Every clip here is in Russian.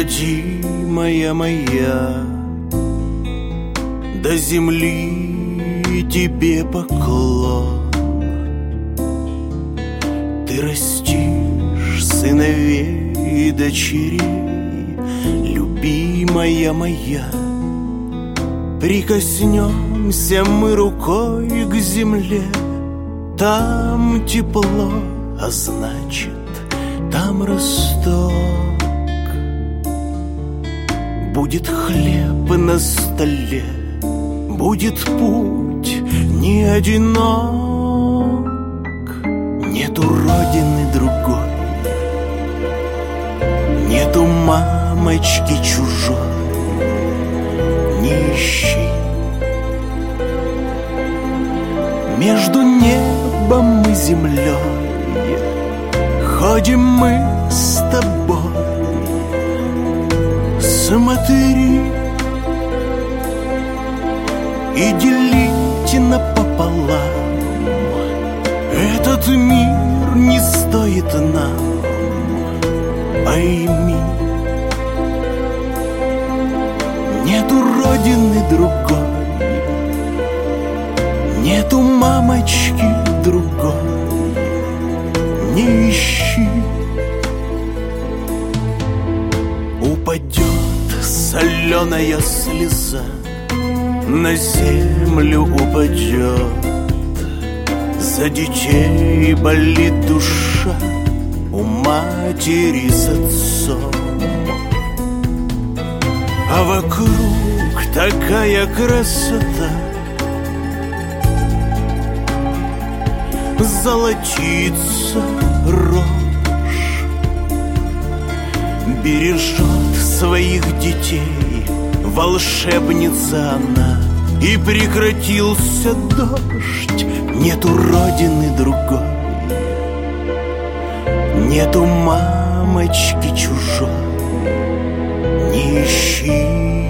родимая моя, до земли тебе поклон. Ты растишь сыновей и дочерей, любимая моя. Прикоснемся мы рукой к земле, там тепло, а значит, там росток. Будет хлеб на столе, будет путь не одинок. Нету родины другой, нету мамочки чужой. Не ищи. Между небом и землей ходим мы с тобой. Смотри и делите напополам. Этот мир не стоит нам, пойми. Нету родины другой, нету мамочки другой. Не ищи. Упадет соленая слеза, на землю упадет. За детей болит душа у матери с отцом. А вокруг такая красота, золотится рожь. Бережет своих детей волшебница она, и прекратился дождь. Нету родины другой, нету мамочки чужой. Не ищи.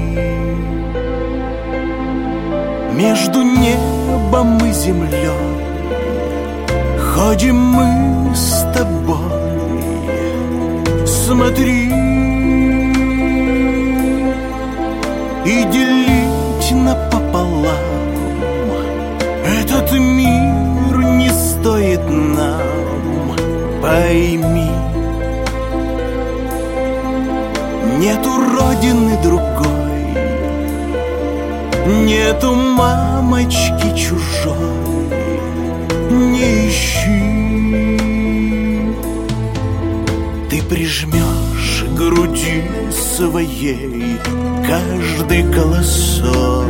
Между небом и землей ходим мы с тобой. Смотри и делить напополам. Этот мир не стоит нам, пойми. Нету родины другой, нету мамочки чужой. Не ищи. Ты прижмешь к груди своей каждый колосок,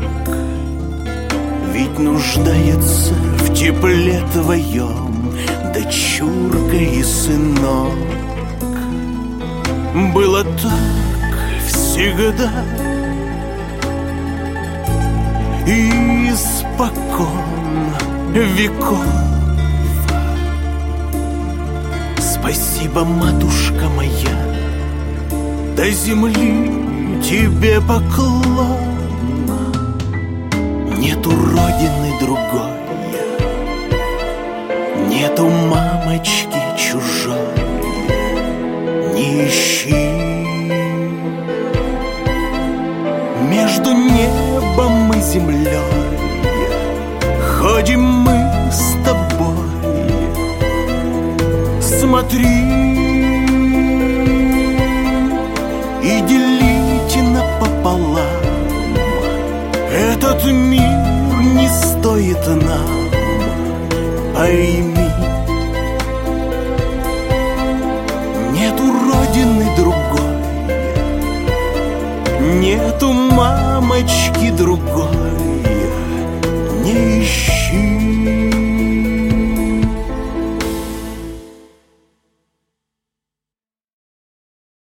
ведь нуждается в тепле твоем дочурка и сынок. Было так всегда и испокон веков. Спасибо, матушка моя, до земли тебе поклон. Нету родины другой, нету мамочки чужой. Не ищи. Между небом и землей ходим мы с тобой. Смотри и делите напополам. Этот мир не стоит нам, пойми.